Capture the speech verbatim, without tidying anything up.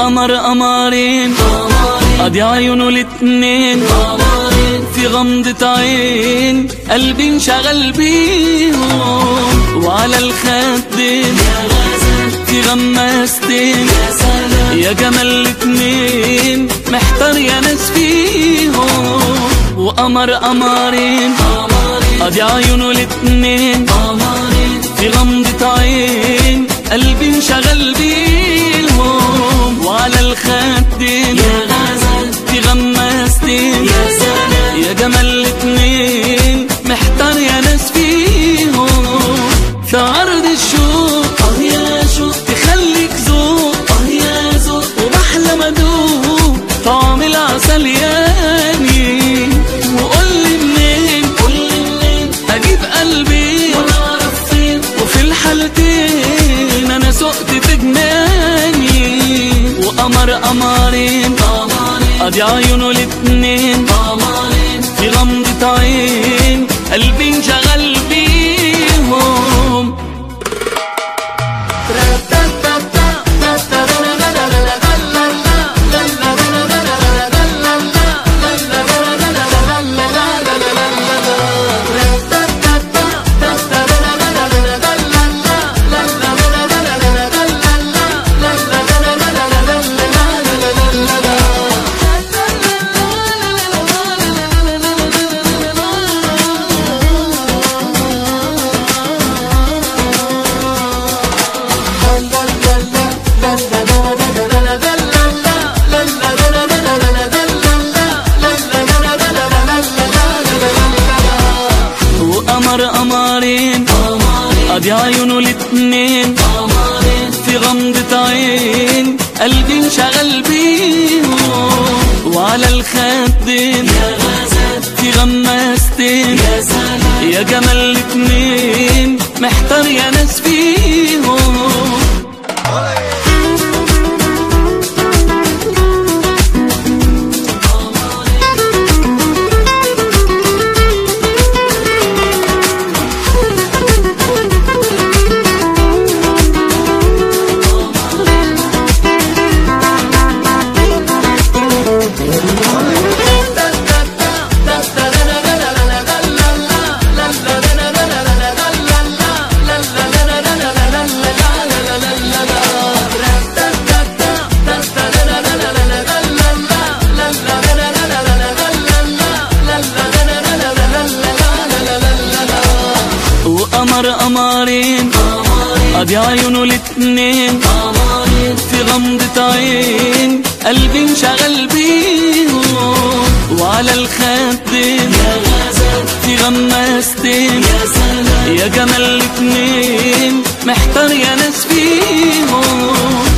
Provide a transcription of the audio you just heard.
وقمر قمرين قضي عيونه الاتنين في غمضة عين قلبي انشغل بيهم، وعلى الخدين في غماستين يا جمال الاتنين محتار يا ناس فيهم. وقمر قمرين قضي عيونه الاتنين في غمضة عين قلبي انشغل بيهم، وعلى الخدين في غماستين يا جمال الاتنين محتار يا ناس فيهم. في عرض الشوق اه يا شوق تخليك ذوق اه يا ذوق، وبحلم ادوق طعم العسل ياني. وقولي منين قولي منين اجيب قلبي وانا اعرف فين، وفي الحالتين انا سقت في جناني. وقمر قمرين قضي عيونه الاتنين في غمضة عين قلبي انشغل بيهم. وقمر قمرين قضي عيونه الاتنين في غمضة عين قلبي انشغل بيهم، وعلى الخدين في غماستين يا جمال الاتنين محتار يا ناس فيهم. وقمر قمرين قضي عيونه الاتنين في غمضة عين قلبي انشغل بيهم، وعلى الخدين في غماستين يا جمال الاتنين محتار يا ناس فيهم.